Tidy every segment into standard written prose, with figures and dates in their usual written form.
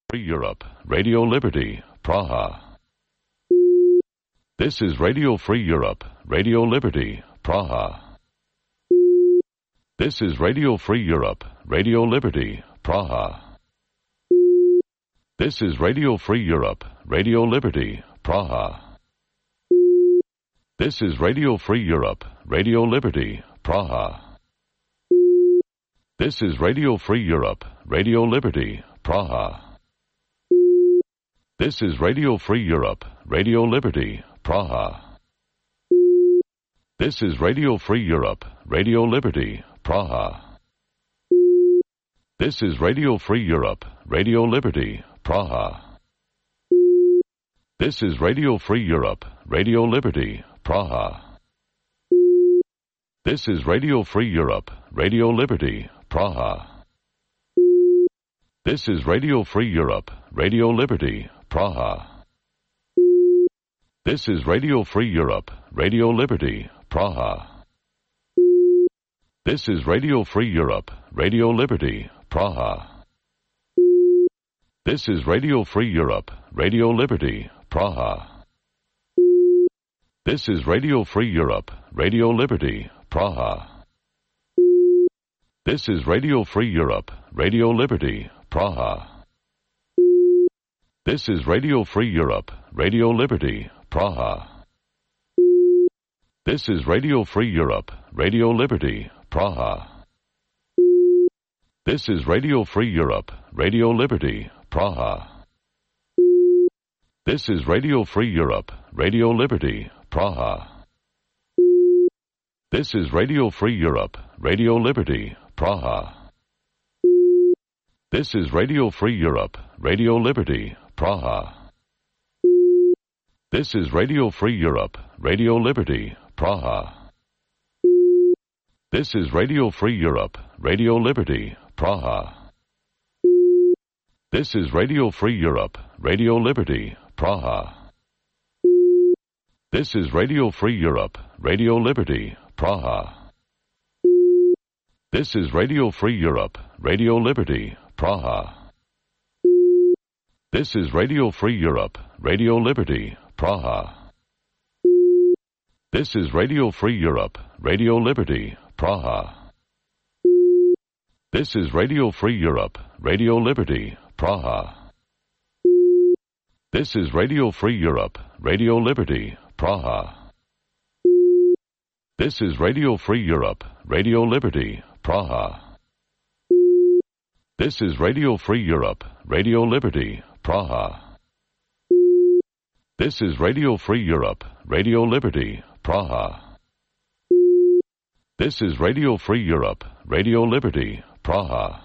Free Europe, Radio Liberty, Praha. This is Radio Free Europe, Radio Liberty, Praha. This is Radio Free Europe, Radio Liberty, Praha. This is Radio Free Europe, Radio Liberty, Praha. This is Radio Free Europe, Radio Liberty, Praha. This is Radio Free Europe, Radio Liberty, Praha. This is Radio Free Europe, Radio Liberty, Praha. This is Radio Free Europe, Radio Liberty, Praha. This is Radio Free Europe, Radio Liberty, Praha. This is Radio Free Europe, Radio Liberty, Praha. This is Radio Free Europe, Radio Liberty, Praha. This is Radio Free Europe, Radio Liberty, Praha. This is Radio Free Europe, Radio Liberty, Praha. This is Radio Free Europe, Radio Liberty, Praha. This is Radio Free Europe, Radio Liberty, Praha. This is Radio Free Europe, Radio Liberty, Praha. This is Radio Free Europe, Radio Liberty, Praha. This is Radio Free Europe, Radio Liberty, Praha. This is Radio Free Europe, Radio Liberty, Praha. This is Radio Free Europe, Radio Liberty, Praha. This is Radio Free Europe, Radio Liberty, Praha. This is Radio Free Europe, Radio Liberty, Praha. This is Radio Free Europe, Radio Liberty, Praha. This is Radio Free Europe, Radio Liberty, Praha. This is Radio Free Europe, Radio Liberty, Praha. This is Radio Free Europe, Radio Liberty, Praha. This is Radio Free Europe, Radio Liberty, Praha. This is Radio Free Europe, Radio Liberty, Praha. This is Radio Free Europe, Radio Liberty, Praha. This is Radio Free Europe, Radio Liberty, Praha. This is Radio Free Europe, Radio Liberty, Praha. This is Radio Free Europe, Radio Liberty, Praha. This is Radio Free Europe, Radio Liberty, Praha. This is Radio Free Europe, Radio Liberty, Praha. This is Radio Free Europe, Radio Liberty, Praha. This is Radio Free Europe, Radio Liberty, Praha.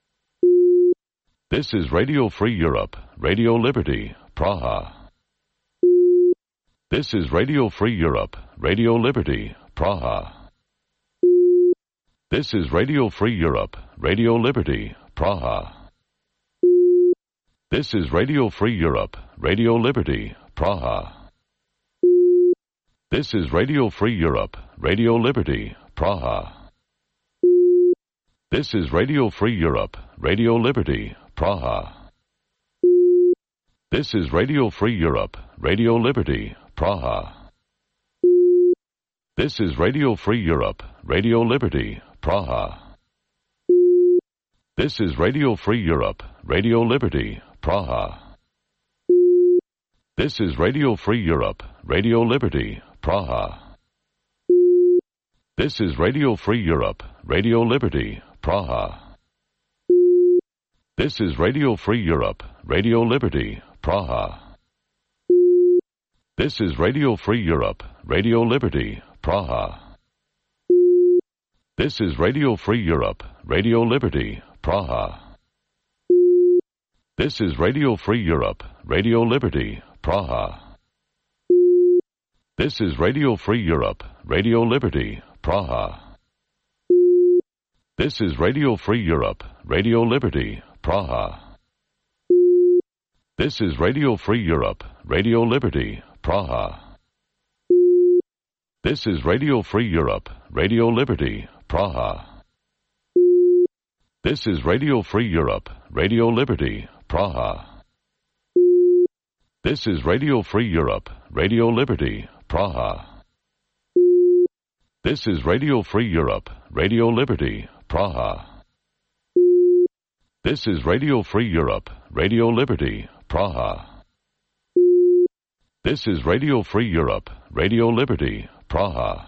This is Radio Free Europe, Radio Liberty, Praha. This is Radio Free Europe, Radio Liberty, Praha. This is Radio Free Europe, Radio Liberty, Praha. This is Radio Free Europe, Radio Liberty, Praha. This is Radio Free Europe, Radio Liberty, Praha. This is Radio Free Europe, Radio Liberty, Praha. This is Radio Free Europe, Radio Liberty, Praha. This is Radio Free Europe, Radio Liberty, Praha. This is Radio Free Europe, Radio Liberty, Praha. This is Radio Free Europe, Radio Liberty, Praha. This is Radio Free Europe, Radio Liberty, Praha. This is Radio Free Europe, Radio Liberty, Praha. This is Radio Free Europe, Radio Liberty, Praha. This is Radio Free Europe, Radio Liberty, Praha. This is Radio Free Europe, Radio Liberty, Praha. This is Radio Free Europe, Radio Liberty, Praha. This is Radio Free Europe, Radio Liberty, Praha. This is Radio Free Europe, Radio Liberty, Praha. This is Radio Free Europe, Radio Liberty, Praha. This is Radio Free Europe, Radio Liberty, Praha. This is Radio Free Europe, Radio Liberty, Praha. This is Radio Free Europe, Radio Liberty, Praha. This is Radio Free Europe, Radio Liberty, Praha. This is Radio Free Europe, Radio Liberty, Praha.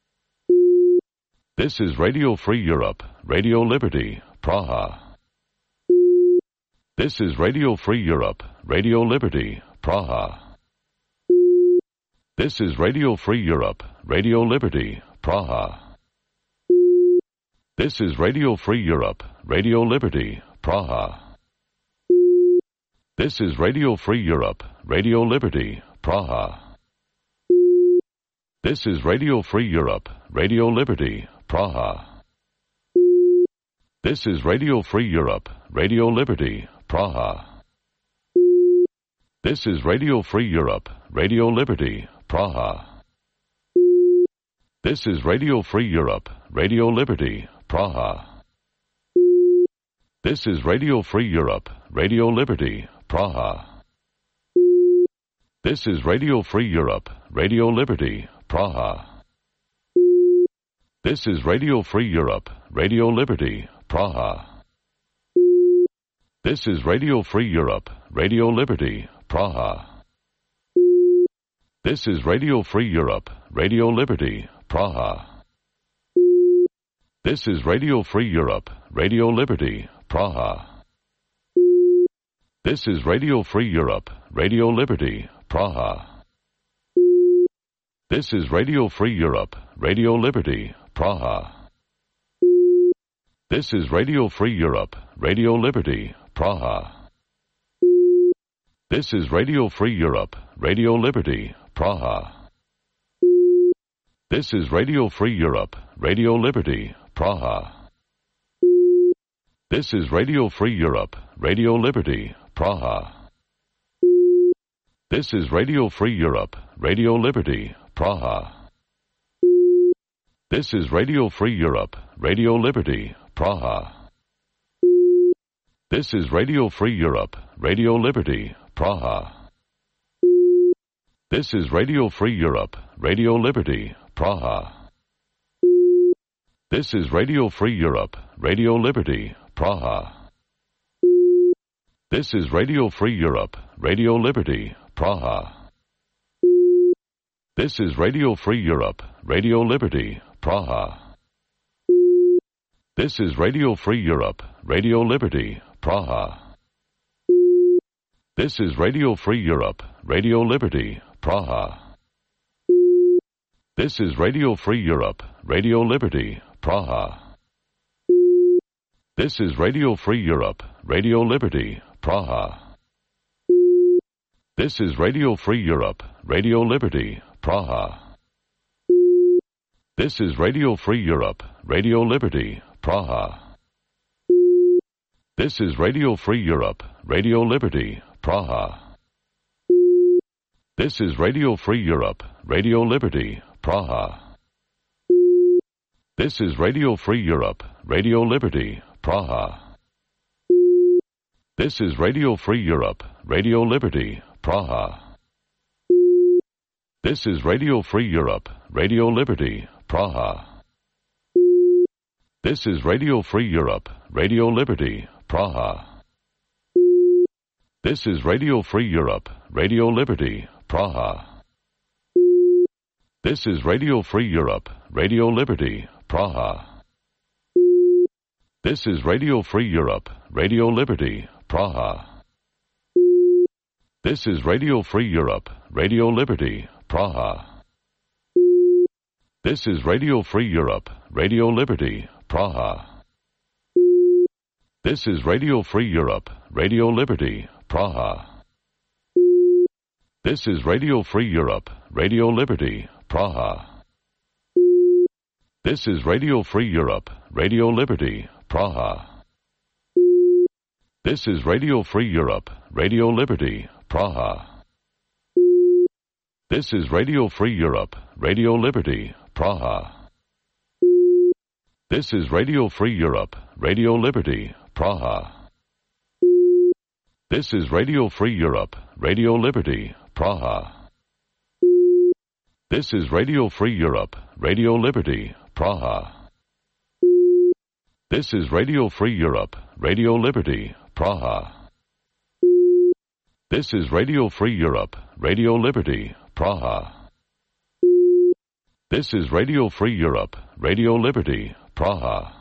This is Radio Free Europe, Radio Liberty, Praha. This is Radio Free Europe, Radio Liberty, Praha. This is Radio Free Europe, Radio Liberty, Praha. This is Radio Free Europe, Radio Liberty, Praha. This is Radio Free Europe, Radio Liberty, Praha. This is Radio Free Europe, Radio Liberty, Praha. This is Radio Free Europe, Radio Liberty, Praha. This is Radio Free Europe, Radio Liberty, Praha. This is Radio Free Europe, Radio Liberty, Praha. This is Radio Free Europe, Radio Liberty, Praha. This is Radio Free Europe, Radio Liberty, Praha. This is Radio Free Europe, Radio Liberty, Praha. This is Radio Free Europe, Radio Liberty, Praha. This is Radio Free Europe, Radio Liberty, Praha. This is Radio Free Europe, Radio Liberty, Praha. This is Radio Free Europe, Radio Liberty, Praha. This is Radio Free Europe, Radio Liberty, Praha. This is Radio Free Europe, Radio Liberty, Praha. This is Radio Free Europe, Radio Liberty, Praha. This is Radio Free Europe, Radio Liberty, Praha. This is Radio Free Europe, Radio Liberty, Praha. This is Radio Free Europe, Radio Liberty, Praha. This is Radio Free Europe, Radio Liberty, Praha. This is Radio Free Europe, Radio Liberty, Praha. This is Radio Free Europe, Radio Liberty, Praha. This is Radio Free Europe, Radio Liberty, Praha. This is Radio Free Europe, Radio Liberty, Praha. This is Radio Free Europe, Radio Liberty, Praha. This is Radio Free Europe, Radio Liberty, Praha. This is Radio Free Europe, Radio Liberty, Praha. This is Radio Free Europe, Radio Liberty, Praha. This is Radio Free Europe, Radio Liberty, Praha. This is Radio Free Europe, Radio Liberty, Praha. This is Radio Free Europe, Radio Liberty, Praha. This is Radio Free Europe, Radio Liberty, Praha. This is Radio Free Europe, Radio Liberty, Praha. This is Radio Free Europe, Radio Liberty, Praha. This is Radio Free Europe, Radio Liberty, Praha. This is Radio Free Europe, Radio Liberty, Praha. This is Radio Free Europe, Radio Liberty, Praha. This is Radio Free Europe, Radio Liberty, Praha. This is Radio Free Europe, Radio Liberty, Praha. This is Radio Free Europe, Radio Liberty, Praha. This is Radio Free Europe, Radio Liberty, Praha. This is Radio Free Europe, Radio Liberty, Praha. This is Radio Free Europe, Radio Liberty, Praha. This is Radio Free Europe, Radio Liberty, Praha. This is Radio Free Europe, Radio Liberty, Praha. This is Radio Free Europe, Radio Liberty, Praha. This is Radio Free Europe, Radio Liberty, Praha. This is Radio Free Europe, Radio Liberty, Praha. This is Radio Free Europe, Radio Liberty, Praha. This is Radio Free Europe, Radio Liberty, Praha. This is Radio Free Europe, Radio Liberty, Praha. This is Radio Free Europe, Radio Liberty, Praha. This is Radio Free Europe, Radio Liberty, Praha.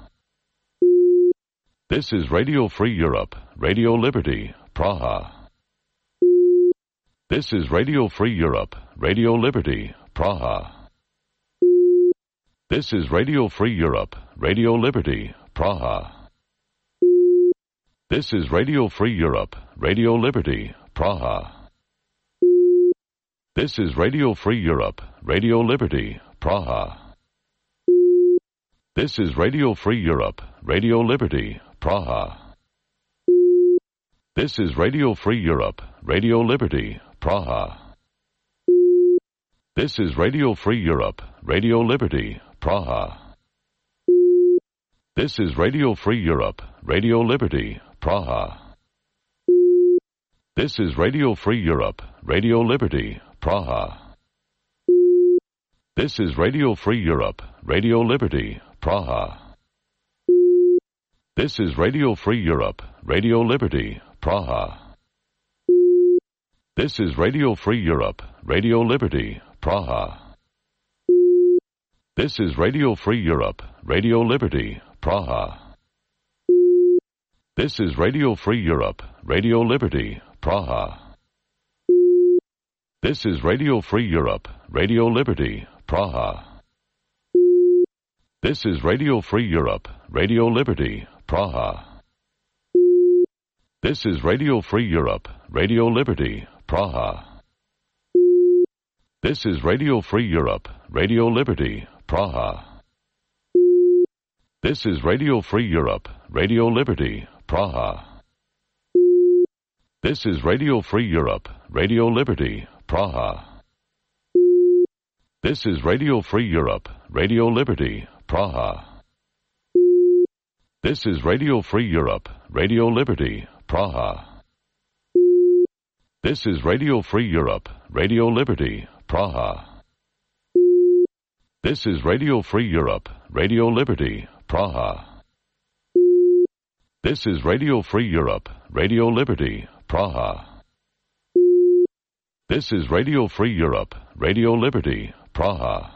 This is Radio Free Europe, Radio Liberty, Praha. This is Radio Free Europe, Radio Liberty, Praha. This is Radio Free Europe, Radio Liberty, Praha. This is Radio Free Europe, Radio Liberty, Praha. This is Radio Free Europe, Radio Liberty, Praha. This is Radio Free Europe, Radio Liberty, Praha. This is Radio Free Europe, Radio Liberty, Praha. This is Radio Free Europe, Radio Liberty, Praha. This is Radio Free Europe, Radio Liberty, Praha. This is Radio Free Europe, Radio Liberty, Praha. This is Radio Free Europe, Radio Liberty, Praha. This is Radio Free Europe, Radio Liberty, Praha. This is Radio Free Europe, Radio Liberty, Praha. This is Radio Free Europe, Radio Liberty, Praha. This is Radio Free Europe, Radio Liberty, Praha. This is Radio Free Europe, Radio Liberty, Praha. This is Radio Free Europe, Radio Liberty, Praha. This is Radio Free Europe, Radio Liberty, Praha. This is Radio Free Europe, Radio Liberty, Praha. This is Radio Free Europe, Radio Liberty, Praha. This is Radio Free Europe, Radio Liberty, Praha. This is Radio Free Europe, Radio Liberty, Praha. This is Radio Free Europe, Radio Liberty, Praha. This is Radio Free Europe, Radio Liberty, Praha. This is Radio Free Europe, Radio Liberty, Praha. This is Radio Free Europe, Radio Liberty, Praha. This is Radio Free Europe, Radio Liberty, Praha.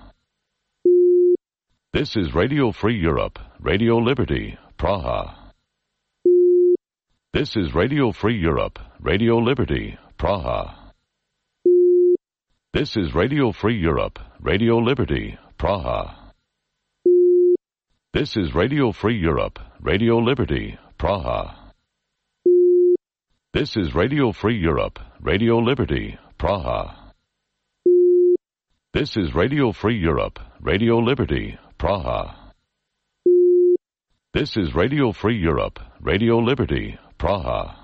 This is Radio Free Europe, Radio Liberty, Praha. This is Radio Free Europe, Radio Liberty, Praha. This is Radio Free Europe, Radio Liberty, Praha. This is Radio Free Europe, Radio Liberty, Praha. This is Radio Free Europe, Radio Liberty, Praha. This is Radio Free Europe, Radio Liberty, Praha. This is Radio Free Europe, Radio Liberty, Praha.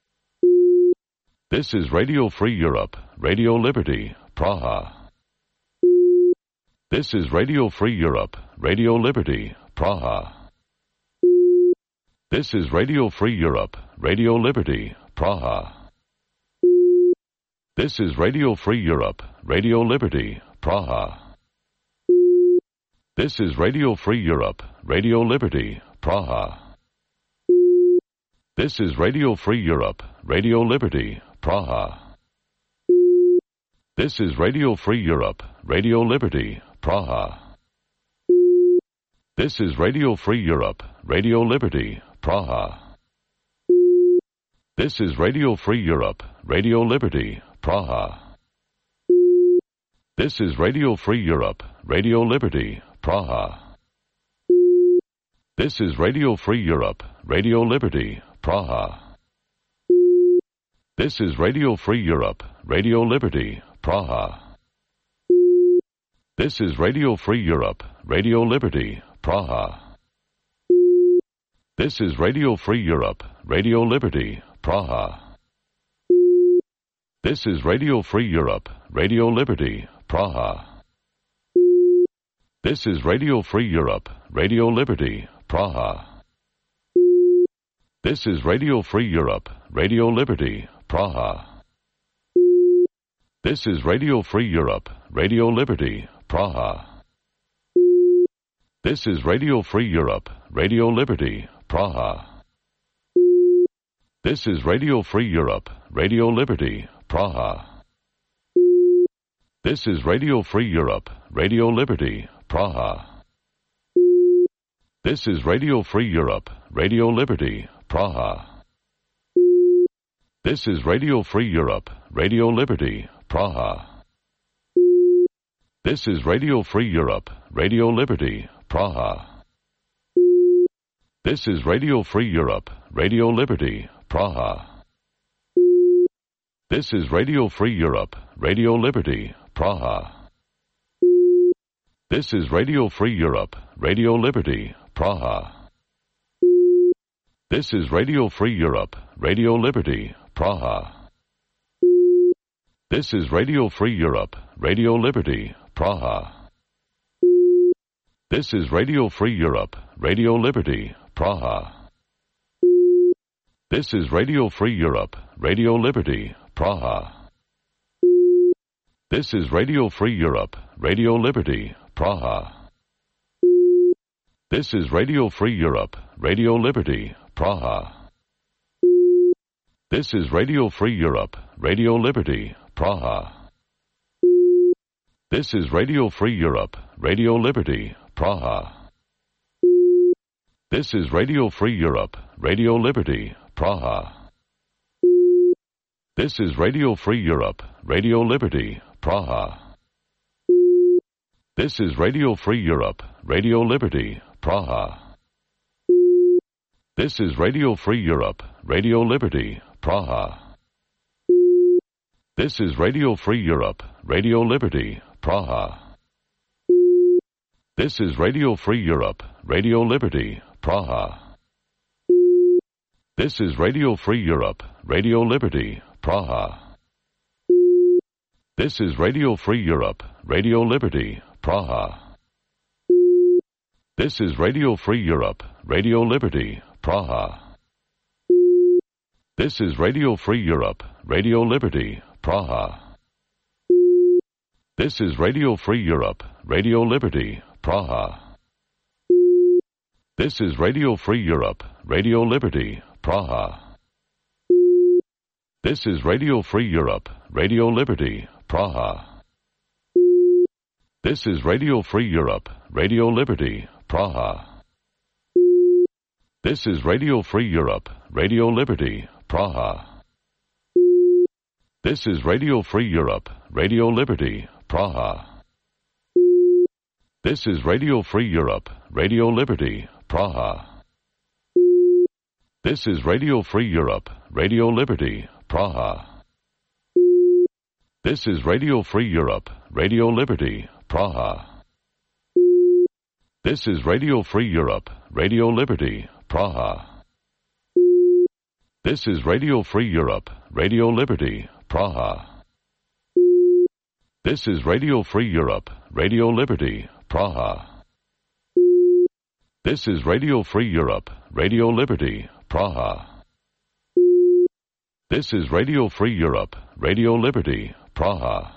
This is Radio Free Europe, Radio Liberty, Praha. This is Radio Free Europe, Radio Liberty, Praha. This is Radio Free Europe, Radio Liberty, Praha. This is Radio Free Europe, Radio Liberty, Praha. This is Radio Free Europe, Radio Liberty, Praha. This is Radio Free Europe, Radio Liberty, Praha. This is Radio Free Europe, Radio Liberty, Praha. This is Radio Free Europe, Radio Liberty, Praha. This is Radio Free Europe, Radio Liberty, Praha. This is Radio Free Europe, Radio Liberty, Praha. This is Radio Free Europe, Radio Liberty, Praha. This is Radio Free Europe, Radio Liberty, Praha. This is Radio Free Europe, Radio Liberty, Praha. This is Radio Free Europe, Radio Liberty, Praha. This is Radio Free Europe, Radio Liberty, Praha. This is Radio Free Europe, Radio Liberty, Praha. This is Radio Free Europe, Radio Liberty, Praha. This is Radio Free Europe, Radio Liberty, Praha. This is Radio Free Europe, Radio Liberty, Praha. This is Radio Free Europe, Radio Liberty, Praha. This is Radio Free Europe, Radio Liberty, Praha. This is Radio Free Europe, Radio Liberty, Praha. This is Radio Free Europe, Radio Liberty, Praha. This is Radio Free Europe, Radio Liberty, Praha. This is Radio Free Europe, Radio Liberty, Praha. This is Radio Free Europe, Radio Liberty, Praha. This is Radio Free Europe, Radio Liberty, Praha. This is Radio Free Europe, Radio Liberty, Praha. This is Radio Free Europe, Radio Liberty, Praha. This is Radio Free Europe, Radio Liberty, Praha. This is Radio Free Europe, Radio Liberty, Praha. This is Radio Free Europe, Radio Liberty, Praha. This is Radio Free Europe, Radio Liberty, Praha. This is Radio Free Europe, Radio Liberty, Praha. This is Radio Free Europe, Radio Liberty, Praha. This is Radio Free Europe, Radio Liberty, Praha. This is Radio Free Europe, Radio Liberty, Praha. This is Radio Free Europe, Radio Liberty, Praha. This is Radio Free Europe, Radio Liberty, Praha. This is Radio Free Europe, Radio Liberty, Praha. This is Radio Free Europe, Radio Liberty, Praha. This is Radio Free Europe, Radio Liberty, Praha. This is Radio Free Europe, Radio Liberty, Praha. This is Radio Free Europe, Radio Liberty, Praha. This is Radio Free Europe, Radio Liberty, Praha. This is Radio Free Europe, Radio Liberty, Praha. This is Radio Free Europe, Radio Liberty, Praha. This is Radio Free Europe, Radio Liberty, Praha. This is Radio Free Europe, Radio Liberty, Praha. This is Radio Free Europe, Radio Liberty, Praha. This is Radio Free Europe, Radio Liberty, Praha. This is Radio Free Europe, Radio Liberty, Praha. This is Radio Free Europe, Radio Liberty, Praha. This is Radio Free Europe, Radio Liberty, Praha. This is Radio Free Europe, Radio Liberty, Praha. This is Radio Free Europe, Radio Liberty, Praha. This is Radio Free Europe, Radio Liberty, Praha. This is Radio Free Europe, Radio Liberty, Praha. This is Radio Free Europe, Radio Liberty, Praha.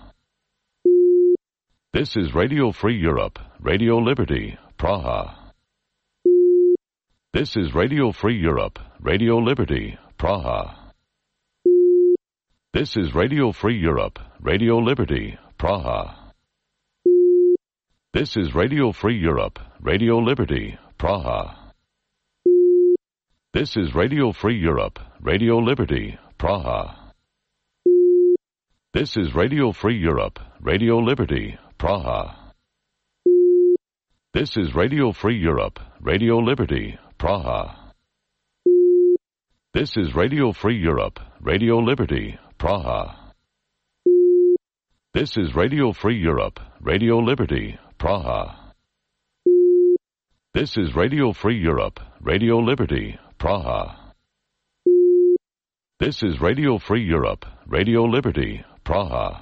This is Radio Free Europe, Radio Liberty, Praha. This is Radio Free Europe, Radio Liberty, Praha. This is Radio Free Europe, Radio Liberty, Praha. This is Radio Free Europe, Radio Liberty, Praha. This is Radio Free Europe, Radio Liberty, Praha. This is Radio Free Europe, Radio Liberty, Praha. This is Radio Free Europe, Radio Liberty, Praha. This is Radio Free Europe, Radio Liberty, Praha. This is Radio Free Europe, Radio Liberty, Praha. This is Radio Free Europe, Radio Liberty, Praha. This is Radio Free Europe, Radio Liberty, Praha.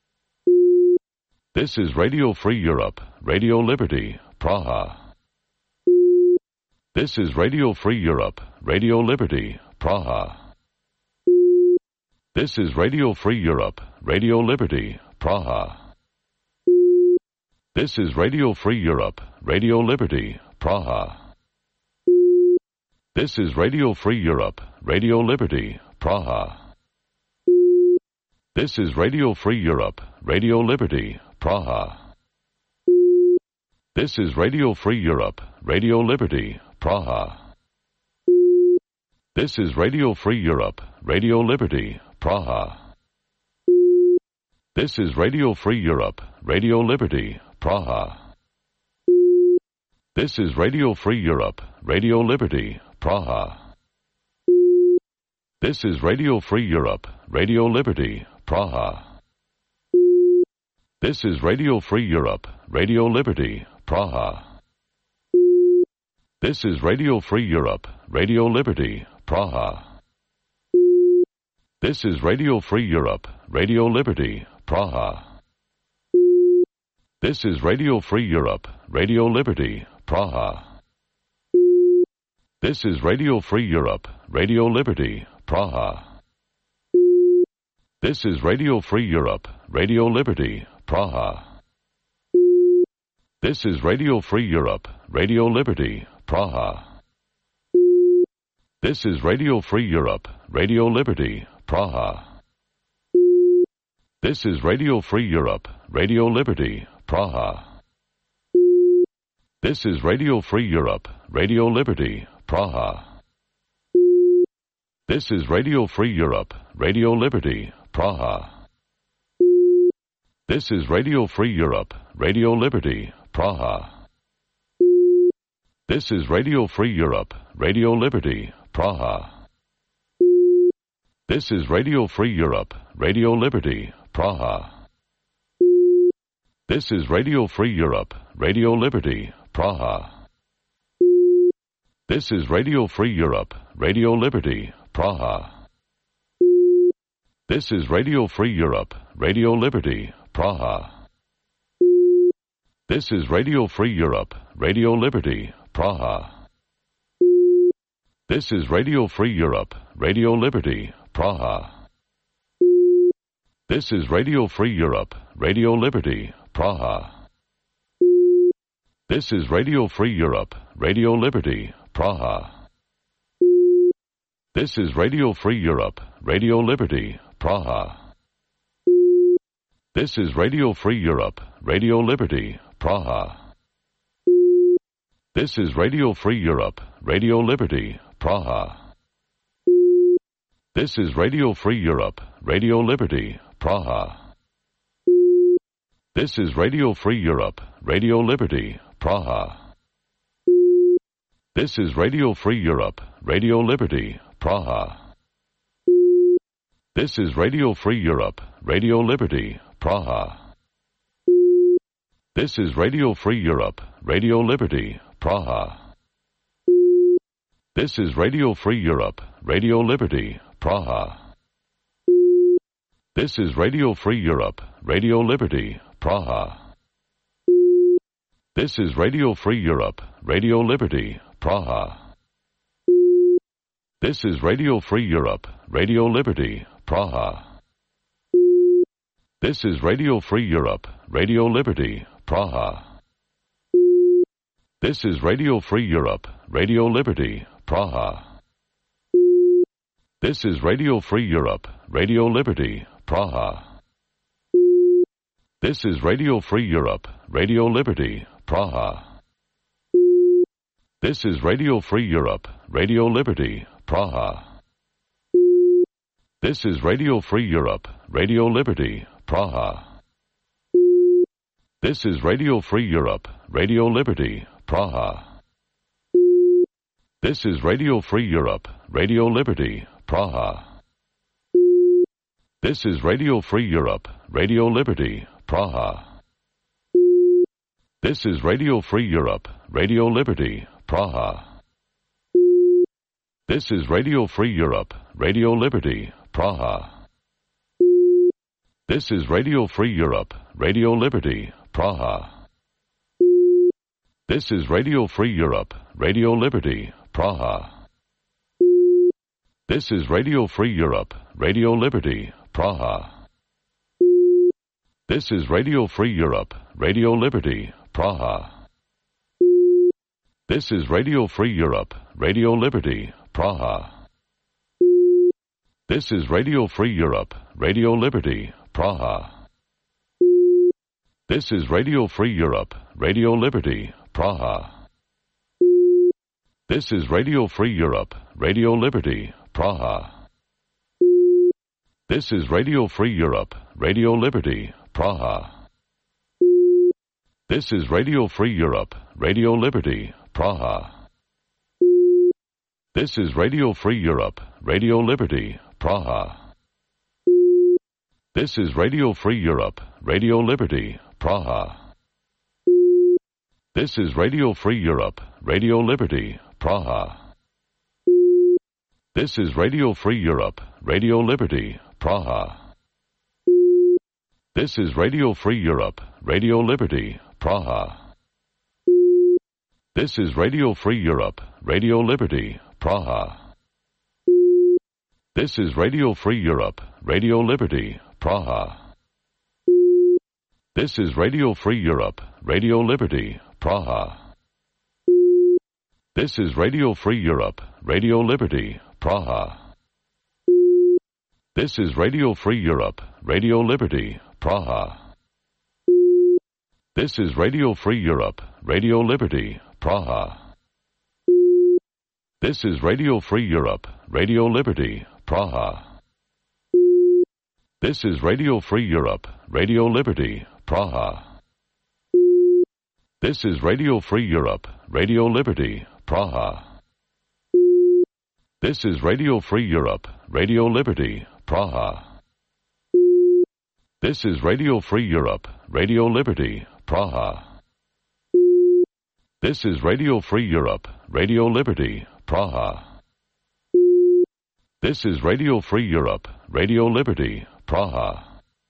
This is Radio Free Europe, Radio Liberty, Praha. This is Radio Free Europe, Radio Liberty, Praha. This is Radio Free Europe, Radio Liberty, Praha. This is Radio Free Europe, Radio Liberty, Praha. This is Radio Free Europe, Radio Liberty, Praha. This is Radio Free Europe, Radio Liberty, Praha. This is Radio Free Europe, Radio Liberty, Praha. This is Radio Free Europe, Radio Liberty, Praha. This is Radio Free Europe, Radio Liberty, Praha. This is Radio Free Europe, Radio Liberty, Praha. This is Radio Free Europe, Radio Liberty, Praha. This is Radio Free Europe, Radio Liberty, Praha. This is Radio Free Europe, Radio Liberty, Praha. This is Radio Free Europe, Radio Liberty, Praha. This is Radio Free Europe, Radio Liberty, Praha. This is Radio Free Europe, Radio Liberty, Praha. This is Radio Free Europe, Radio Liberty, Praha. This is Radio Free Europe, Radio Liberty, Praha. This is Radio Free Europe, Radio Liberty, Praha. This is Radio Free Europe, Radio Liberty, Praha. This is Radio Free Europe, Radio Liberty, Praha. This is Radio Free Europe, Radio Liberty, Praha. This is Radio Free Europe, Radio Liberty, Praha. This is Radio Free Europe, Radio Liberty, Praha. This is Radio Free Europe, Radio Liberty, Praha. This is Radio Free Europe, Radio Liberty, Praha. This is Radio Free Europe, Radio Liberty, Praha. This is Radio Free Europe, Radio Liberty, Praha. This is Radio Free Europe, Radio Liberty, Praha. This is Radio Free Europe, Radio Liberty, Praha. This is Radio Free Europe, Radio Liberty, Praha. This is Radio Free Europe, Radio Liberty, Praha. This is Radio Free Europe, Radio Liberty, Praha. This is Radio Free Europe, Radio Liberty, Praha. This is Radio Free Europe, Radio Liberty, Praha. This is Radio Free Europe, Radio Liberty, Praha. This is Radio Free Europe, Radio Liberty, Praha. This is Radio Free Europe, Radio Liberty, Praha. This is Radio Free Europe, Radio Liberty, Praha. This is Radio Free Europe, Radio Liberty, Praha. This is Radio Free Europe, Radio Liberty, Praha. This is Radio Free Europe, Radio Liberty, Praha. This is Radio Free Europe, Radio Liberty, Praha. This is Radio Free Europe, Radio Liberty, Praha. This is Radio Free Europe, Radio Liberty, Praha. This is Radio Free Europe, Radio Liberty, Praha. This is Radio Free Europe, Radio Liberty, Praha. This is Radio Free Europe, Radio Liberty, Praha. This is Radio Free Europe, Radio Liberty, Praha. This is Radio Free Europe, Radio Liberty, Praha. This is Radio Free Europe, Radio Liberty, Praha. This is Radio Free Europe, Radio Liberty, Praha. This is Radio Free Europe, Radio Liberty, Praha. This is Radio Free Europe, Radio Liberty, Praha. This is Radio Free Europe, Radio Liberty, Praha. This is Radio Free Europe, Radio Liberty, Praha. This is Radio Free Europe, Radio Liberty, Praha. This is Radio Free Europe, Radio Liberty, Praha. This is Radio Free Europe, Radio Liberty, Praha. This is Radio Free Europe, Radio Liberty, Praha. This is Radio Free Europe, Radio Liberty, Praha. This is Radio Free Europe, Radio Liberty, Praha. This is Radio Free Europe, Radio Liberty, Praha. This is Radio Free Europe, Radio Liberty, Praha. This is Radio Free Europe, Radio Liberty, Praha. This is Radio Free Europe, Radio Liberty, Praha. This is Radio Free Europe, Radio Liberty, Praha. This is Radio Free Europe, Radio Liberty, Praha. This is Radio Free Europe, Radio Liberty, Praha. This is Radio Free Europe, Radio Liberty, Praha. This is Radio Free Europe, Radio Liberty, Praha. This is Radio Free Europe, Radio Liberty, Praha. This is Radio Free Europe, Radio Liberty, Praha. This is Radio Free Europe, Radio Liberty, Praha. This is Radio Free Europe, Radio Liberty, Praha. This is Radio Free Europe, Radio Liberty, Praha. This is Radio Free Europe, Radio Liberty, Praha. This is Radio Free Europe, Radio Liberty, Praha. This is Radio Free Europe, Radio Liberty, Praha. This is Radio Free Europe, Radio Liberty, Praha. This is Radio Free Europe, Radio Liberty, Praha. This is Radio Free Europe, Radio Liberty, Praha. This is Radio Free Europe, Radio Liberty, Praha.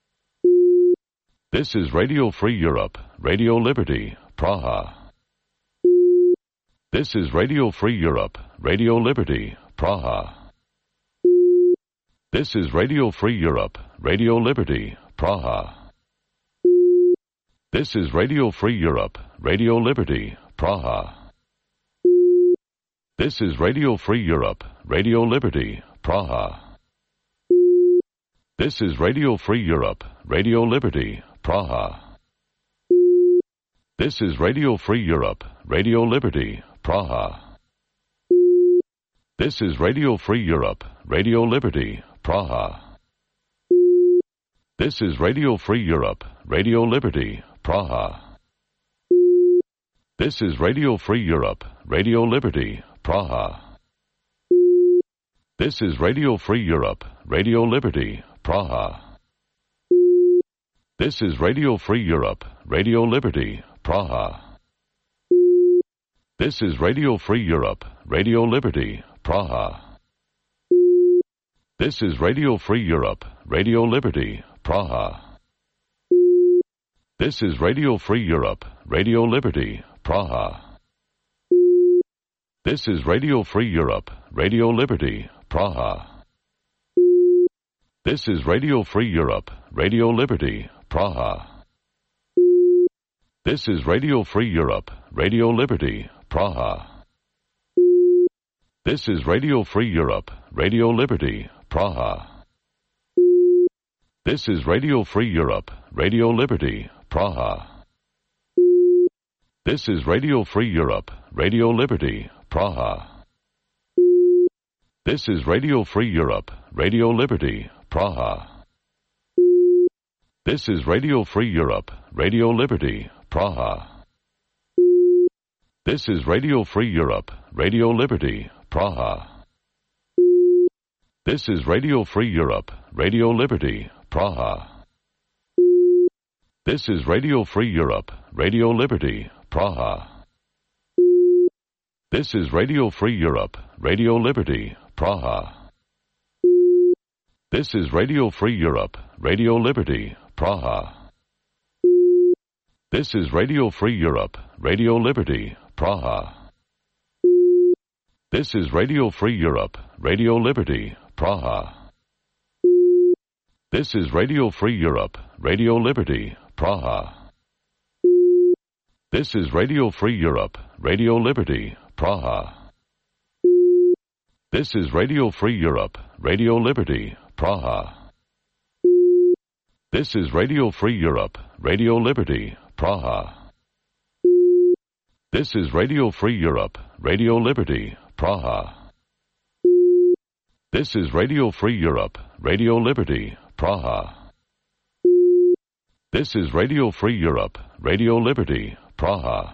This is Radio Free Europe, Radio Liberty, Praha. This is Radio Free Europe, Radio Liberty, Praha. This is Radio Free Europe, Radio Liberty, Praha. This is Radio Free Europe, Radio Liberty, Praha. This is Radio Free Europe, Radio Liberty, Praha. This is Radio Free Europe, Radio Liberty, Praha. This is Radio Free Europe, Radio Liberty, Praha. This is Radio Free Europe, Radio Liberty, Praha. This is Radio Free Europe, Radio Liberty, Praha. This is Radio Free Europe, Radio Liberty, Praha. This is Radio Free Europe, Radio Liberty, Praha. This is Radio Free Europe, Radio Liberty, Praha. This is Radio Free Europe, Radio Liberty, Praha. This is Radio Free Europe, Radio Liberty, Praha. This is Radio Free Europe, Radio Liberty, Praha. This is Radio Free Europe, Radio Liberty, Praha. This is Radio Free Europe, Radio Liberty, Praha. This is Radio Free Europe, Radio Liberty, Praha. This is Radio Free Europe, Radio Liberty, Praha. This is Radio Free Europe, Radio Liberty, Praha. This is Radio Free Europe, Radio Liberty, Praha. This is Radio Free Europe, Radio Liberty, Praha. This is Radio Free Europe, Radio Liberty, Praha. This is Radio Free Europe, Radio Liberty, Praha. This is Radio Free Europe, Radio Liberty, Praha. This is Radio Free Europe, Radio Liberty, Praha. This is Radio Free Europe, Radio Liberty, Praha. This is Radio Free Europe, Radio Liberty, Praha. This is Radio Free Europe, Radio Liberty, Praha. This is Radio Free Europe, Radio Liberty, Praha. This is Radio Free Europe, Radio Liberty, Praha. This is Radio Free Europe, Radio Liberty, Praha. This is Radio Free Europe, Radio Liberty, Praha. This is Radio Free Europe, Radio Liberty, Praha. This is Radio Free Europe, Radio Liberty, Praha. This is Radio Free Europe, Radio Liberty, Praha. This is Radio Free Europe, Radio Liberty, Praha.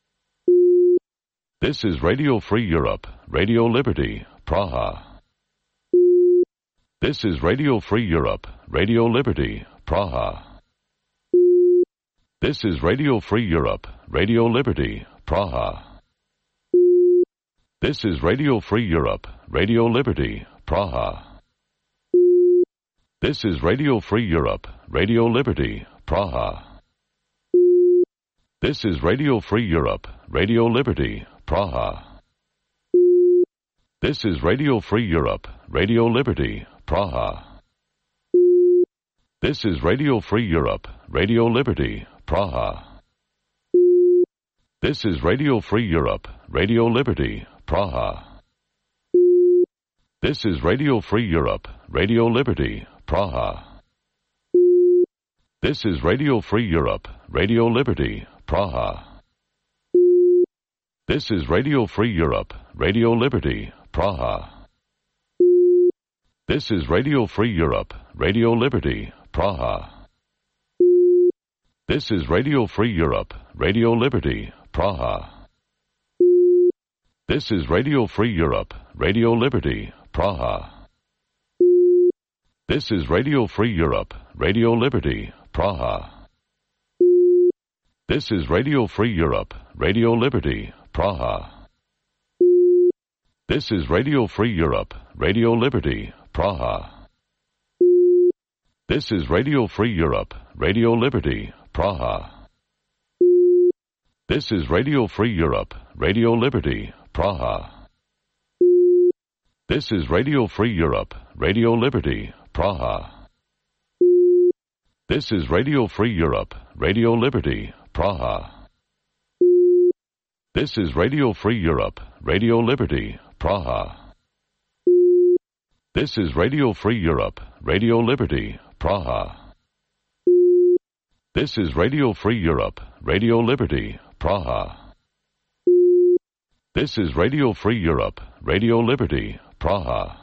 This is Radio Free Europe, Radio Liberty, Praha. This is Radio Free Europe, Radio Liberty, Praha. This is Radio Free Europe, Radio Liberty, Praha. This is Radio Free Europe, Radio Liberty, Praha. This is Radio Free Europe, Radio Liberty, Praha. This is Radio Free Europe, Radio Liberty, Praha. This is Radio Free Europe, Radio Liberty, Praha. This is Radio Free Europe, Radio Liberty, Praha. This is Radio Free Europe, Radio Liberty, Praha. This is Radio Free Europe, Radio Liberty, Praha. This is Radio Free Europe, Radio Liberty, Praha. This is Radio Free Europe, Radio Liberty, Praha. This is Radio Free Europe, Radio Liberty, Praha. This is Radio Free Europe, Radio Liberty, Praha. This is Radio Free Europe, Radio Liberty, Praha. This is Radio Free Europe, Radio Liberty, Praha. This is Radio Free Europe, Radio Liberty, Praha. This is Radio Free Europe, Radio Liberty, Praha. This is Radio Free Europe, Radio Liberty, Praha. This is Radio Free Europe, Radio Liberty, Praha. This is Radio Free Europe, Radio Liberty, Praha. This is Radio Free Europe, Radio Liberty, Praha. This is Radio Free Europe, Radio Liberty, Praha. This is Radio Free Europe, Radio Liberty, Praha. This is Radio Free Europe, Radio Liberty, Praha. This is Radio Free Europe, Radio Liberty, Praha.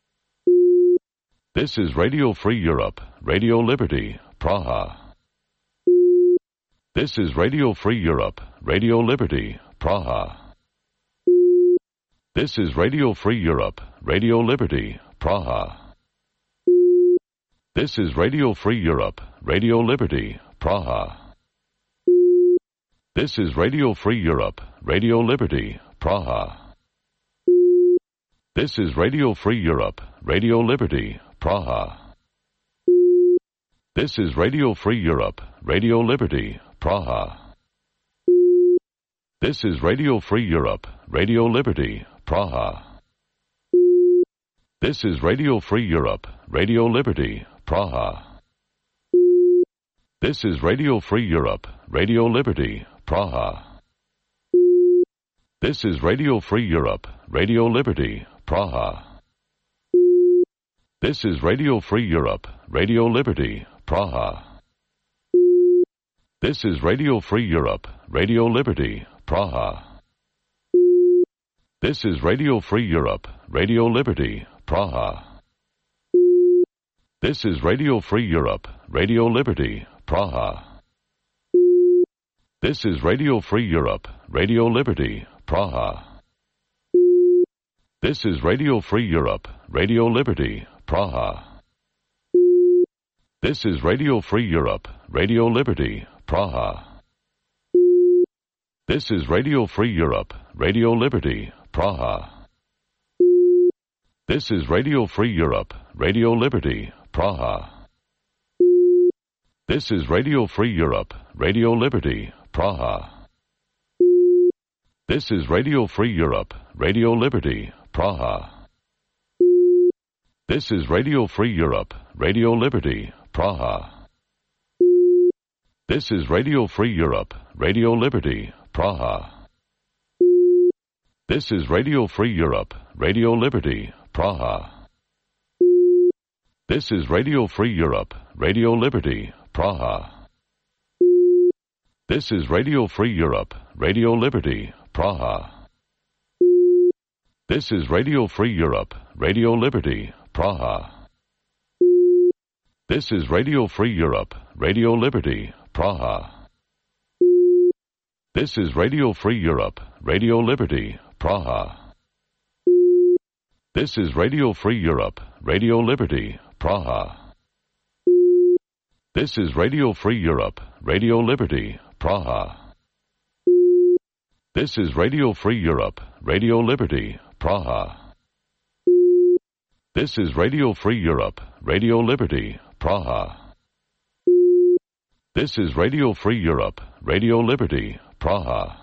This is Radio Free Europe, Radio Liberty, Praha. This is Radio Free Europe, Radio Liberty, Praha. This is Radio Free Europe, Radio Liberty, Praha. This is Radio Free Europe, Radio Liberty, Praha. This is Radio Free Europe, Radio Liberty, Praha. This is Radio Free Europe, Radio Liberty, Praha. This is Radio Free Europe, Radio Liberty, Praha. This is Radio Free Europe, Radio Liberty, Praha. This is Radio Free Europe, Radio Liberty, Praha. This is Radio Free Europe, Radio Liberty, Praha. This is Radio Free Europe, Radio Liberty, Praha. This is Radio Free Europe, Radio Liberty, Praha. This is Radio Free Europe, Radio Liberty, Praha. This is Radio Free Europe, Radio Liberty, Praha. This is Radio Free Europe, Radio Liberty, Praha. This is Radio Free Europe, Radio Liberty, Praha. This is Radio Free Europe, Radio Liberty, Praha. This is Radio Free Europe, Radio Liberty, Praha. This is Radio Free Europe, Radio Liberty, Praha. This is Radio Free Europe, Radio Liberty, Praha. This is Radio Free Europe, Radio Liberty, Praha. This is Radio Free Europe, Radio Liberty, Praha. This is Radio Free Europe, Radio Liberty, Praha. This is Radio Free Europe, Radio Liberty, Praha. This is Radio Free Europe, Radio Liberty, Praha. This is Radio Free Europe, Radio Liberty, Praha. This is Radio Free Europe, Radio Liberty, Praha. This is Radio Free Europe, Radio Liberty, Praha. This is Radio Free Europe, Radio Liberty, Praha. This is Radio Free Europe, Radio Liberty, Praha. This is Radio Free Europe, Radio Liberty, Praha. This is Radio Free Europe, Radio Liberty, Praha. This is Radio Free Europe, Radio Liberty, Praha. This is Radio Free Europe, Radio Liberty, Praha. This is Radio Free Europe, Radio Liberty, Praha.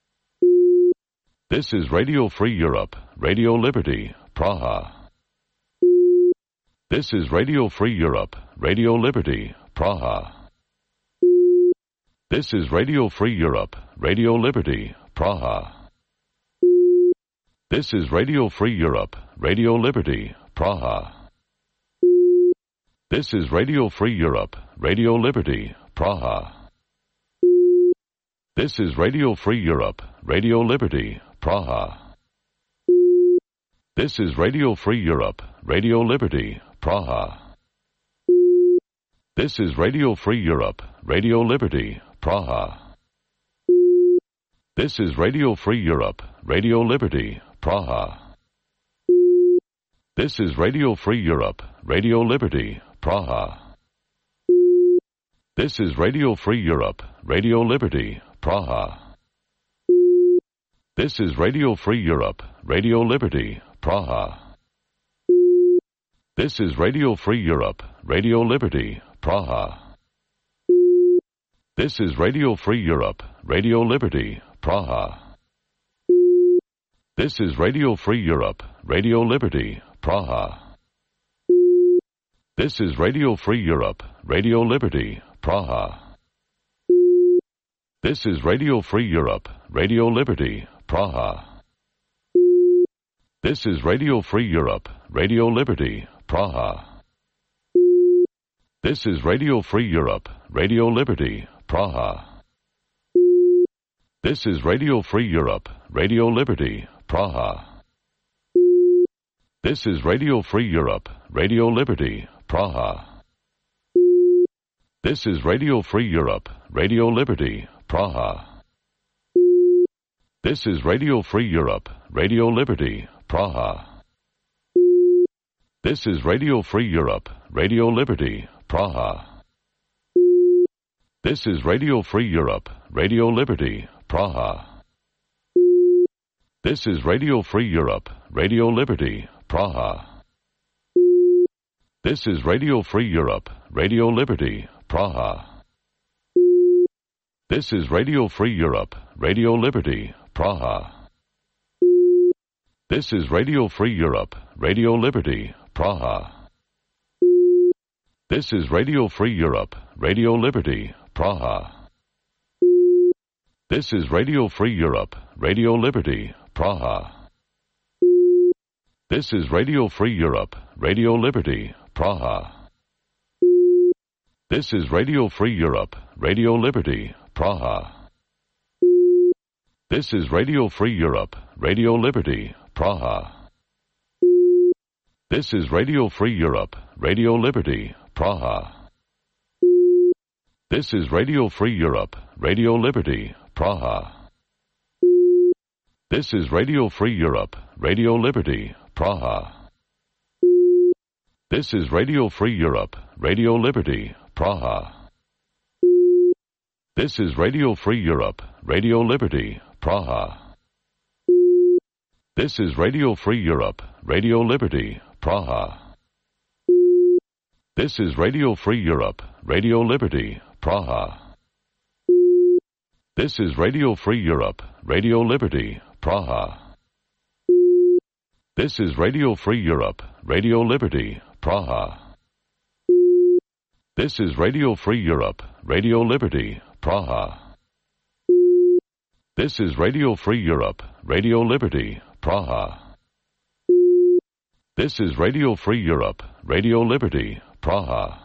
This is Radio Free Europe, Radio Liberty, Praha. This is Radio Free Europe, Radio Liberty, Praha. This is Radio Free Europe, Radio Liberty, Praha. This is Radio Free Europe, Radio Liberty, Praha. This is Radio Free Europe, Radio Liberty, Praha. This is Radio Free Europe, Radio Liberty, Praha. This is Radio Free Europe, Radio Liberty, Praha. This is Radio Free Europe, Radio Liberty, Praha. This is Radio Free Europe, Radio Liberty, Praha. This is Radio Free Europe, Radio Liberty, Praha. This is Radio Free Europe, Radio Liberty, Praha. This is Radio Free Europe, Radio Liberty, Praha. This is Radio Free Europe, Radio Liberty, Praha. This is Radio Free Europe, Radio Liberty, Praha. This is Radio Free Europe, Radio Liberty, Praha. This is Radio Free Europe, Radio Liberty, Praha. This is Radio Free Europe, Radio Liberty, Praha. This is Radio Free Europe, Radio Liberty, Praha. This is Radio Free Europe, Radio Liberty, Praha. This is Radio Free Europe, Radio Liberty, Praha. This is Radio Free Europe, Radio Liberty, Praha. This is Radio Free Europe, Radio Liberty, Praha. This is Radio Free Europe, Radio Liberty, Praha. This is Radio Free Europe, Radio Liberty, Praha. This is Radio Free Europe, Radio Liberty, Praha. This is Radio Free Europe, Radio Liberty, Praha. This is Radio Free Europe, Radio Liberty, Praha. This is Radio Free Europe, Radio Liberty, Praha. This is Radio Free Europe, Radio Liberty, Praha. This is Radio Free Europe, Radio Liberty, Praha. This is Radio Free Europe, Radio Liberty, Praha. This is Radio Free Europe, Radio Liberty, Praha. This is Radio Free Europe, Radio Liberty, Praha. This is Radio Free Europe, Radio Liberty, Praha. This is Radio Free Europe, Radio Liberty, Praha. This is Radio Free Europe, Radio Liberty, Praha. This is Radio Free Europe, Radio Liberty, Praha. This is Radio Free Europe, Radio Liberty, Praha. This is Radio Free Europe, Radio Liberty, Praha. This is Radio Free Europe, Radio Liberty, Praha. This is Radio Free Europe, Radio Liberty, Praha. This is Radio Free Europe, Radio Liberty, Praha. This is Radio Free Europe, Radio Liberty, Praha. This is Radio Free Europe, Radio Liberty, Praha. This is Radio Free Europe, Radio Liberty, Praha. This is Radio Free Europe, Radio Liberty, Praha.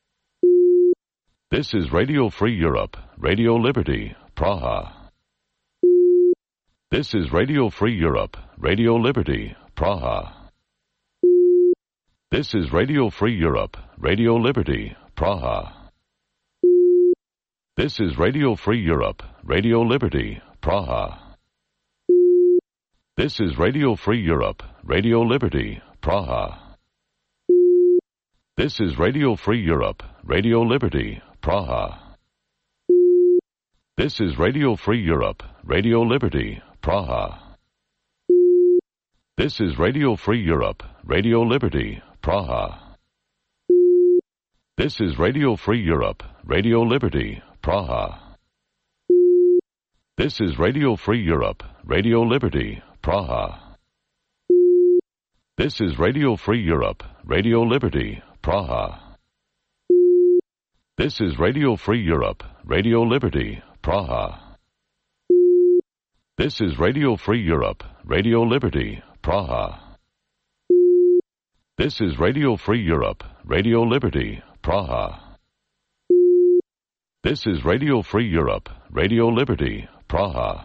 This is Radio Free Europe, Radio Liberty, Praha. This is Radio Free Europe, Radio Liberty, Praha. This is Radio Free Europe, Radio Liberty, Praha. This is Radio Free Europe, Radio Liberty, Praha. This is Radio Free Europe, Radio Liberty, Praha. This is Radio Free Europe, Radio Liberty, Praha. This is Radio Free Europe, Radio Liberty, Praha. This is Radio Free Europe, Radio Liberty, Praha. This is Radio Free Europe, Radio Liberty, Praha. This is Radio Free Europe, Radio Liberty, Praha. This is Radio Free Europe, Radio Liberty, Praha. This is Radio Free Europe, Radio Liberty, Praha. This is Radio Free Europe, Radio Liberty, Praha. This is Radio Free Europe, Radio Liberty, Praha. This is Radio Free Europe, Radio Liberty, Praha.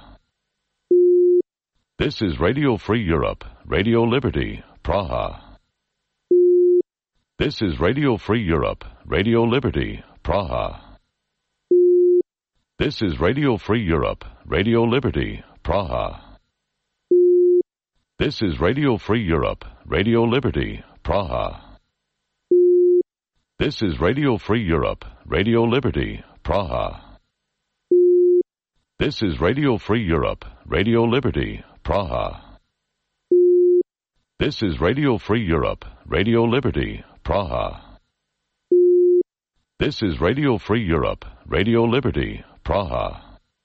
This is Radio Free Europe, Radio Liberty, Praha. This is Radio Free Europe, Radio Liberty, Praha. This is Radio Free Europe, Radio Liberty, Praha. This is Radio Free Europe, Radio Liberty, Praha. This is Radio Free Europe, Radio Liberty, Praha. This is Radio Free Europe, Radio Liberty, Praha. This is Radio Free Europe, Radio Liberty, Praha. This is Radio Free Europe, Radio Liberty, Praha.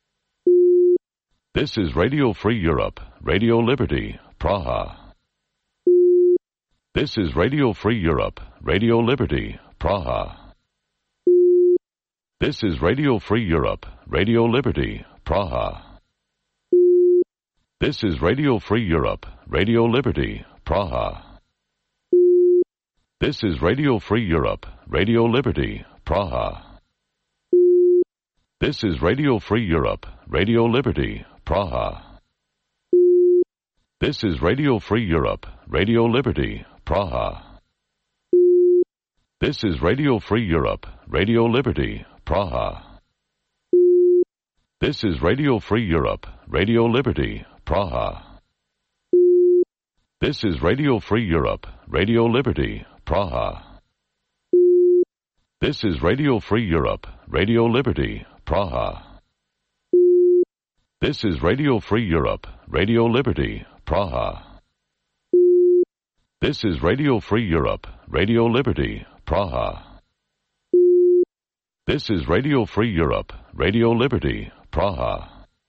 This is Radio Free Europe, Radio Liberty, Praha. This is Radio Free Europe, Radio Liberty, Praha. This is Radio Free Europe, Radio Liberty, Praha. This is Radio Free Europe, Radio Liberty, Praha. This is Radio Free Europe, Radio Liberty, Praha. This is Radio Free Europe, Radio Liberty, Praha. This is Radio Free Europe, Radio Liberty, Praha. This is Radio Free Europe, Radio Liberty, Praha. This is Radio Free Europe, Radio Liberty, Praha. This is Radio Free Europe, Radio Liberty, Praha. This is Radio Free Europe, Radio Liberty, Praha. This is Radio Free Europe, Radio Liberty, Praha. This is Radio Free Europe, Radio Liberty, Praha. This is Radio Free Europe, Radio Liberty, Praha.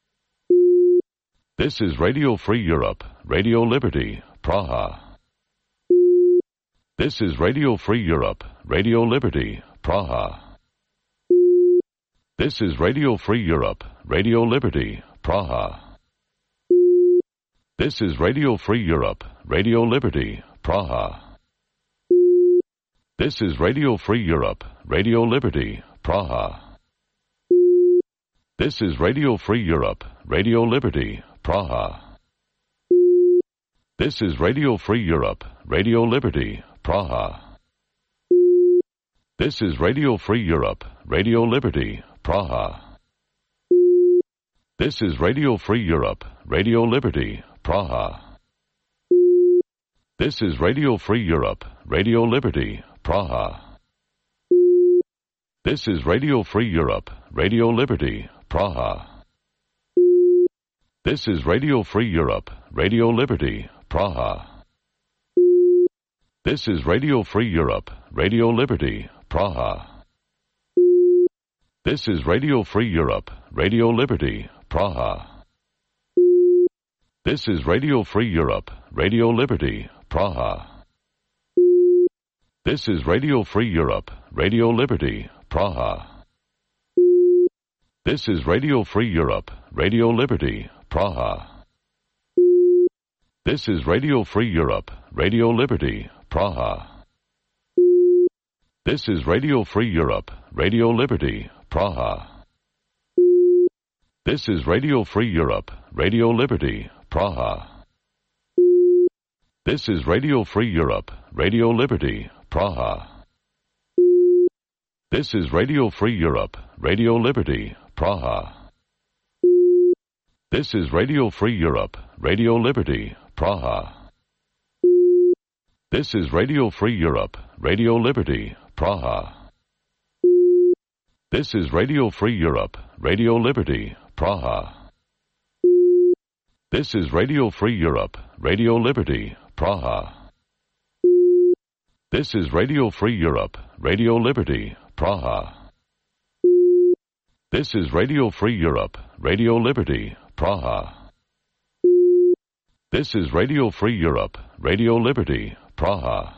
This is Radio Free Europe, Radio Liberty, Praha. This is Radio Free Europe, Radio Liberty, Praha. This is Radio Free Europe, Radio Liberty, Praha. This is Radio Free Europe, Radio Liberty, Praha. This is Radio Free Europe, Radio Liberty, Praha. This is Radio Free Europe, Radio Liberty, Praha. This is Radio Free Europe, Radio Liberty, Praha. This is Radio Free Europe, Radio Liberty, Praha. This is Radio Free Europe, Radio Liberty, Praha. This is Radio Free Europe, Radio Liberty, Praha. This is Radio Free Europe, Radio Liberty, Praha. This is Radio Free Europe, Radio Liberty, Praha. This is Radio Free Europe, Radio Liberty, Praha. This is Radio Free Europe, Radio Liberty, Praha. This is Radio Free Europe, Radio Liberty, Praha. This is Radio Free Europe, Radio Liberty, Praha. This is Radio Free Europe, Radio Liberty, Praha. This is Radio Free Europe, Radio Liberty, Praha. This is Radio Free Europe, Radio Liberty, Praha. This is Radio Free Europe, Radio Liberty, Praha. This is Radio Free Europe, Radio Liberty, Praha. This is Radio Free Europe, Radio Liberty, Praha. This is Radio Free Europe, Radio Liberty, Praha. This is Radio Free Europe, Radio Liberty, Praha. This is Radio Free Europe, Radio Liberty, Praha. This is Radio Free Europe, Radio Liberty, Praha. This is Radio Free Europe, Radio Liberty, Praha. This is Radio Free Europe, Radio Liberty, Praha. This is Radio Free Europe, Radio Liberty, Praha.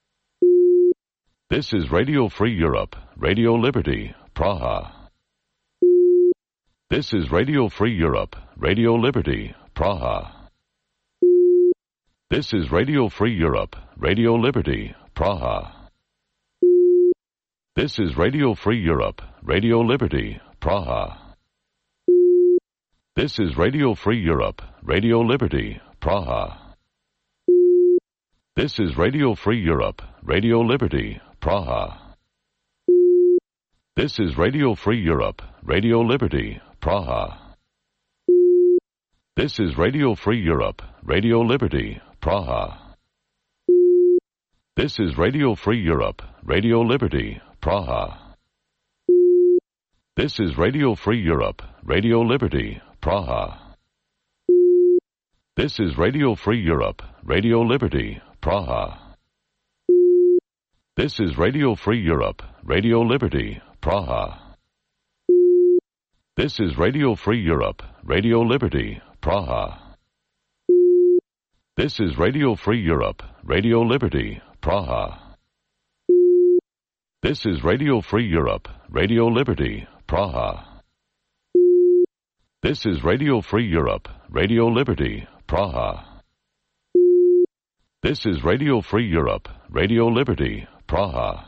This is Radio Free Europe, Radio Liberty, Praha. This is Radio Free Europe, Radio Liberty, Praha. This is Radio Free Europe, Radio Liberty, Praha. This is Radio Free Europe, Radio Liberty, Praha. This is Radio Free Europe, Radio Liberty, Praha. This is Radio Free Europe, Radio Liberty, Praha. This is Radio Free Europe, Radio Liberty, Praha. This is Radio Free Europe, Radio Liberty, Praha. This is Radio Free Europe, Radio Liberty, Praha. This is Radio Free Europe, Radio Liberty, Praha. This is Radio Free Europe, Radio Liberty, Praha. This is Radio Free Europe, Radio Liberty, Praha. This is Radio Free Europe, Radio Liberty, Praha. This is Radio Free Europe, Radio Liberty, Praha. This is Radio Free Europe, Radio Liberty, Praha. This is Radio Free Europe, Radio Liberty, Praha. This is Radio Free Europe, Radio Liberty, Praha.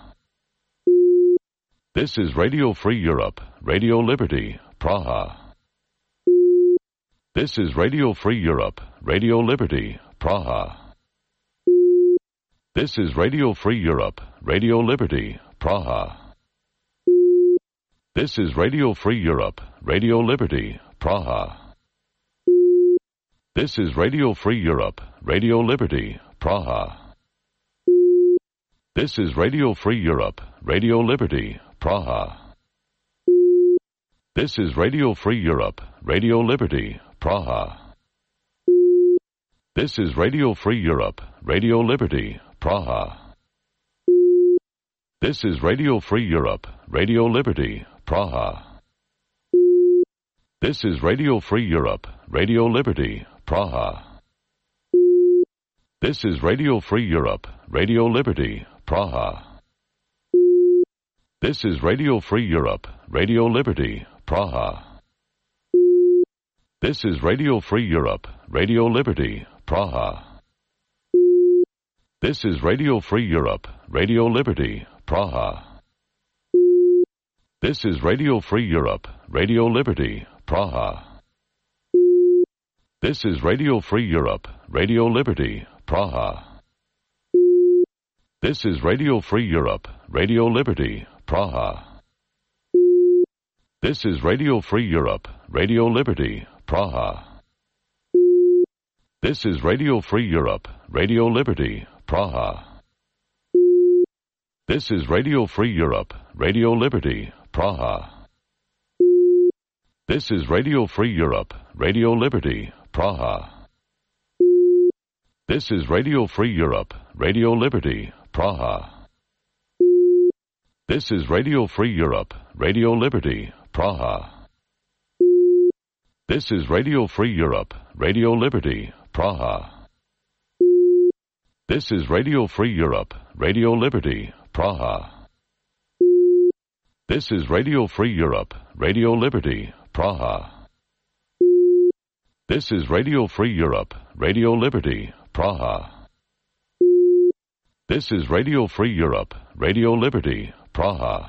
This is Radio Free Europe, Radio Liberty, Praha. This is Radio Free Europe, Radio Liberty, Praha. This is Radio Free Europe, Radio Liberty, Praha. This is Radio Free Europe, Radio Liberty, Praha. This is Radio Free Europe, Radio Liberty, Praha. This is Radio Free Europe, Radio Liberty, Praha. This is Radio Free Europe, Radio Liberty, Praha. This is Radio Free Europe, Radio Liberty, Praha. This is Radio Free Europe, Radio Liberty, Praha. This is Radio Free Europe, Radio Liberty, Praha. This is Radio Free Europe, Radio Liberty, Praha. This is Radio Free Europe, Radio Liberty, Praha. This is Radio Free Europe, Radio Liberty, Praha. This is Radio Free Europe, Radio Liberty, Praha. This is Radio Free Europe, Radio Liberty, Praha. This is Radio Free Europe, Radio Liberty, Praha. This is Radio Free Europe, Radio Liberty, Praha. This is Radio Free Europe, Radio Liberty, Praha. This is Radio Free Europe, Radio Liberty, Praha. This is Radio Free Europe, Radio Liberty, Praha. This is Radio Free Europe, Radio Liberty, Praha. This is Radio Free Europe, Radio Liberty, Praha. This is Radio Free Europe, Radio Liberty, Praha. This is Radio Free Europe, Radio Liberty, Praha. This is Radio Free Europe, Radio Liberty, Praha. This is Radio Free Europe, Radio Liberty, Praha. This is Radio Free Europe, Radio Liberty, Praha. This is Radio Free Europe, Radio Liberty, Praha.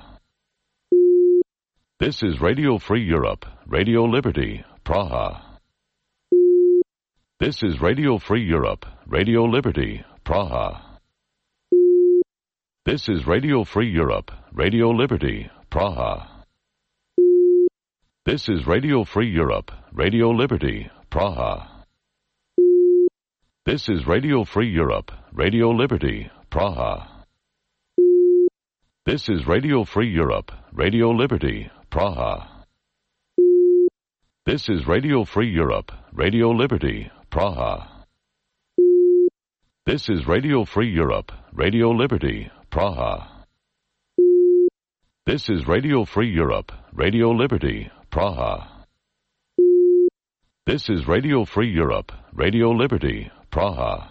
This is Radio Free Europe, Radio Liberty, Praha. This is Radio Free Europe, Radio Liberty, Praha. This is Radio Free Europe, Radio Liberty, Praha. This is Radio Free Europe, Radio Liberty, Praha. This is Radio Free Europe, Radio Liberty, Praha. This is Radio Free Europe, Radio Liberty, Praha. This is Radio Free Europe, Radio Liberty, Praha. This is Radio Free Europe, Radio Liberty, Praha. This is Radio Free Europe, Radio Liberty, Praha. This is Radio Free Europe, Radio Liberty, Praha.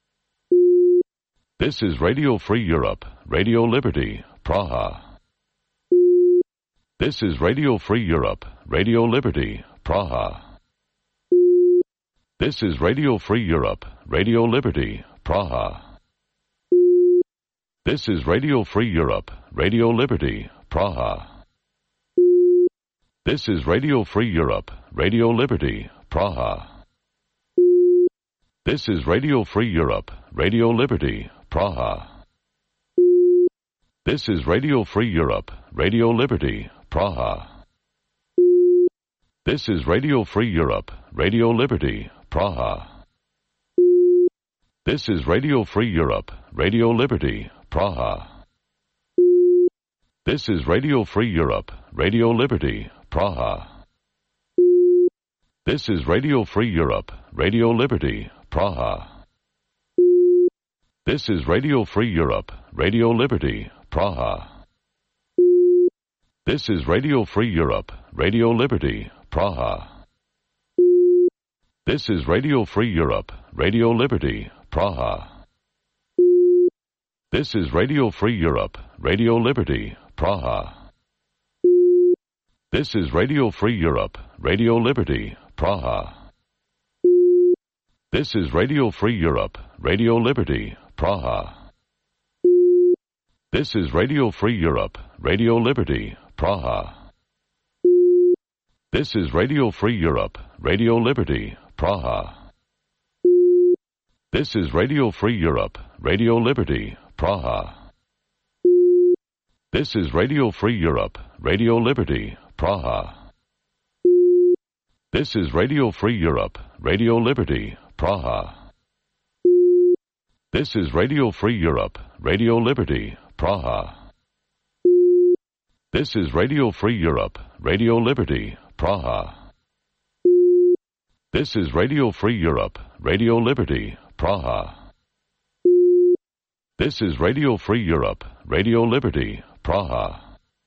This is Radio Free Europe, Radio Liberty, Praha. This is Radio Free Europe, Radio Liberty, Praha. This is Radio Free Europe, Radio Liberty, Praha. This is Radio Free Europe, Radio Liberty, Praha. This is Radio Free Europe, Radio Liberty, Praha. This is Radio Free Europe, Radio Liberty, Praha. This is Radio Free Europe, Radio Liberty, Praha. This is Radio Free Europe, Radio Liberty, Praha. This is Radio Free Europe, Radio Liberty, Praha. This is Radio Free Europe, Radio Liberty, Praha. This is Radio Free Europe, Radio Liberty, Praha. This is Radio Free Europe, Radio Liberty, Praha. This is Radio Free Europe, Radio Liberty, Praha. This is Radio Free Europe, Radio Liberty, Praha. This is Radio Free Europe, Radio Liberty, Praha. This is Radio Free Europe, Radio Liberty, Praha. This is Radio Free Europe, Radio Liberty, Praha. This is Radio Free Europe, Radio Liberty, Praha. This is Radio Free Europe, Radio Liberty, Praha. This is Radio Free Europe, Radio Liberty, Praha. This is Radio Free Europe, Radio Liberty, Praha. This is Radio Free Europe, Radio Liberty, Praha. This is Radio Free Europe, Radio Liberty, Praha. This is Radio Free Europe, Radio Liberty, Praha. This is Radio Free Europe, Radio Liberty, Praha. This is Radio Free Europe, Radio Liberty, Praha.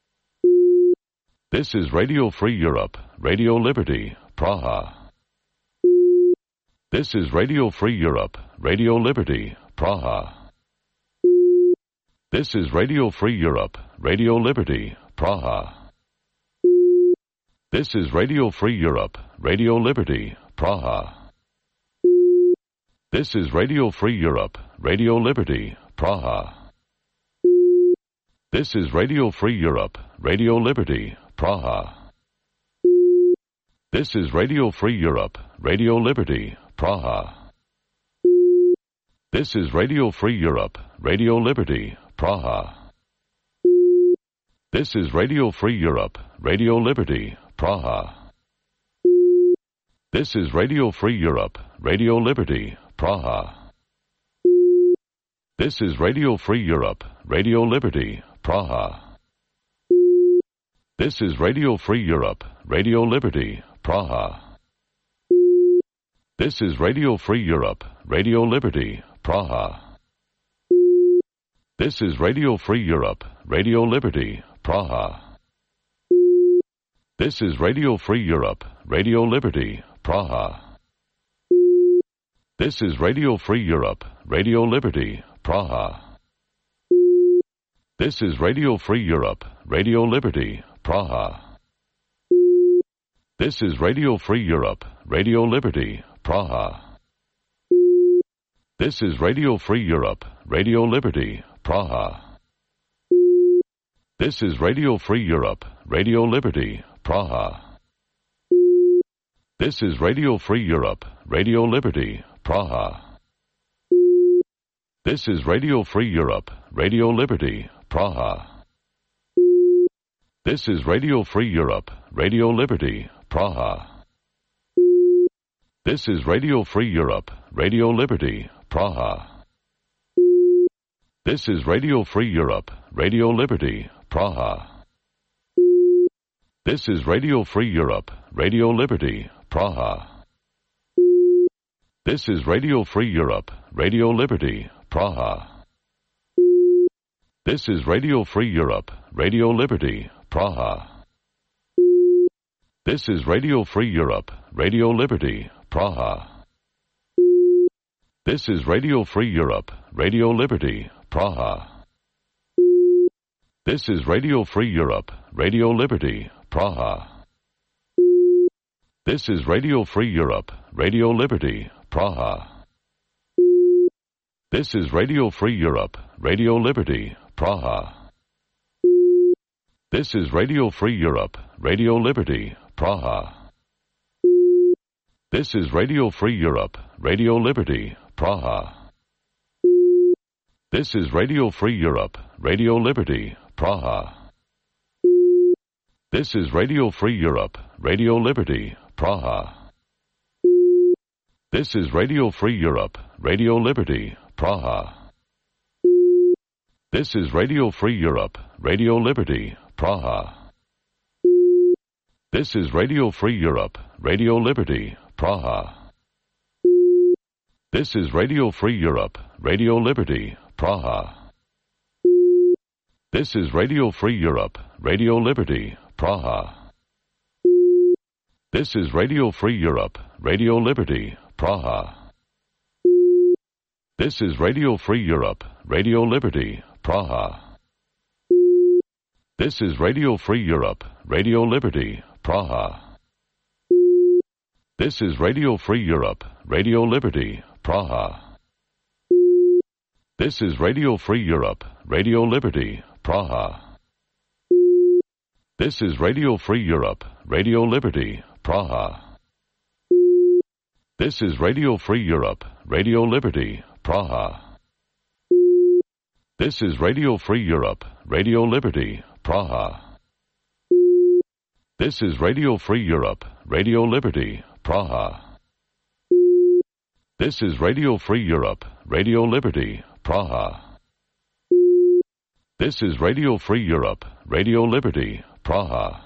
This is Radio Free Europe, Radio Liberty, Praha. This is Radio Free Europe, Radio Liberty, Praha. This is Radio Free Europe, Radio Liberty, Praha. This is Radio Free Europe, Radio Liberty, Praha. This is Radio Free Europe, Radio Liberty, Praha. This is Radio Free Europe, Radio Liberty, Praha. This is Radio Free Europe, Radio Liberty, Praha. This is Radio Free Europe, Radio Liberty, Praha. This is Radio Free Europe, Radio Liberty, Praha. This is Radio Free Europe, Radio Liberty, Praha. This is Radio Free Europe, Radio Liberty, Praha. This is Radio Free Europe, Radio Liberty, Praha. This is Radio Free Europe, Radio Liberty, Praha. This is Radio Free Europe, Radio Liberty, Praha. This is Radio Free Europe, Radio Liberty, Praha. This is Radio Free Europe, Radio Liberty, Praha. This is Radio Free Europe, Radio Liberty, Praha. This is Radio Free Europe, Radio Liberty, Praha. This is Radio Free Europe, Radio Liberty, Praha. This is Radio Free Europe, Radio Liberty, Praha. This is Radio Free Europe, Radio Liberty, Praha. This is Radio Free Europe, Radio Liberty, Praha. This is Radio Free Europe, Radio Liberty, Praha. This is Radio Free Europe, Radio Liberty, Praha. This is Radio Free Europe, Radio Liberty, Praha. This is Radio Free Europe, Radio Liberty, Praha. This is Radio Free Europe, Radio Liberty, Praha. This is Radio Free Europe, Radio Liberty, Praha. This is Radio Free Europe, Radio Liberty, Praha. This is Radio Free Europe, Radio Liberty, Praha. This is Radio Free Europe, Radio Liberty, Praha. This is Radio Free Europe, Radio Liberty, Praha. This is Radio Free Europe, Radio Liberty, Praha. This is Radio Free Europe, Radio Liberty, Praha. This is Radio Free Europe, Radio Liberty, Praha. This is Radio Free Europe, Radio Liberty, Praha. This is Radio Free Europe, Radio Liberty, Praha. This is Radio Free Europe, Radio Liberty, Praha. This is Radio Free Europe, Radio Liberty, Praha. This is Radio Free Europe, Radio Liberty, Praha. This is Radio Free Europe, Radio Liberty, Praha. This is Radio Free Europe, Radio Liberty, Praha. This is Radio Free Europe, Radio Liberty, Praha. This is Radio Free Europe, Radio Liberty, Praha. This is Radio Free Europe, Radio Liberty, Praha. This is Radio Free Europe, Radio Liberty, Praha. This is Radio Free Europe, Radio Liberty, Praha. This is Radio Free Europe, Radio Liberty, Praha. This is Radio Free Europe, Radio Liberty, Praha. This is Radio Free Europe, Radio Liberty, Praha. This is Radio Free Europe, Radio Liberty, Praha. This is Radio Free Europe, Radio Liberty, Praha. This is Radio Free Europe, Radio Liberty, Praha.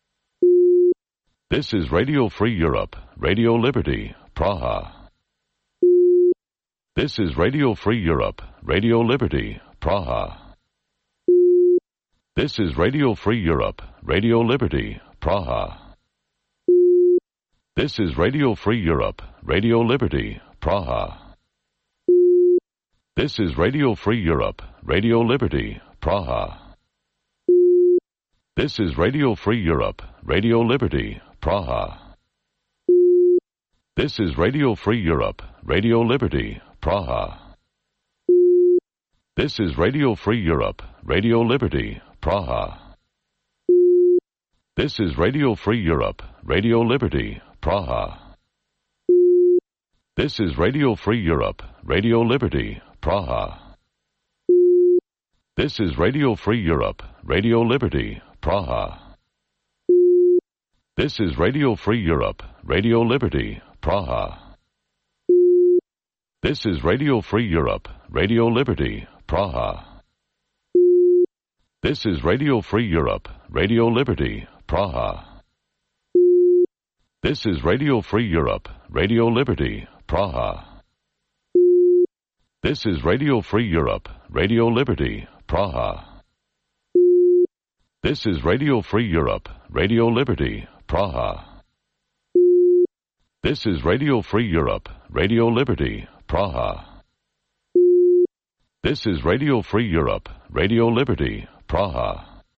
This is Radio Free Europe, Radio Liberty, Praha. This is Radio Free Europe, Radio Liberty, Praha. This is Radio Free Europe, Radio Liberty, Praha. This is Radio Free Europe, Radio Liberty, Praha. This is Radio Free Europe, Radio Liberty, Praha. This is Radio Free Europe, Radio Liberty, Praha. This is Radio Free Europe, Radio Liberty, Praha. This is Radio Free Europe, Radio Liberty, Praha. This is Radio Free Europe, Radio Liberty, Praha. This is Radio Free Europe, Radio Liberty, Praha. This is Radio Free Europe, Radio Liberty, Praha. This is Radio Free Europe, Radio Liberty, Praha. This is Radio Free Europe, Radio Liberty, Praha. This is Radio Free Europe, Radio Liberty, Praha. This is Radio Free Europe, Radio Liberty, Praha. This is Radio Free Europe, Radio Liberty, Praha. This is Radio Free Europe, Radio Liberty, Praha. This is Radio Free Europe, Radio Liberty, Praha. This is Radio Free Europe, Radio Liberty, Praha.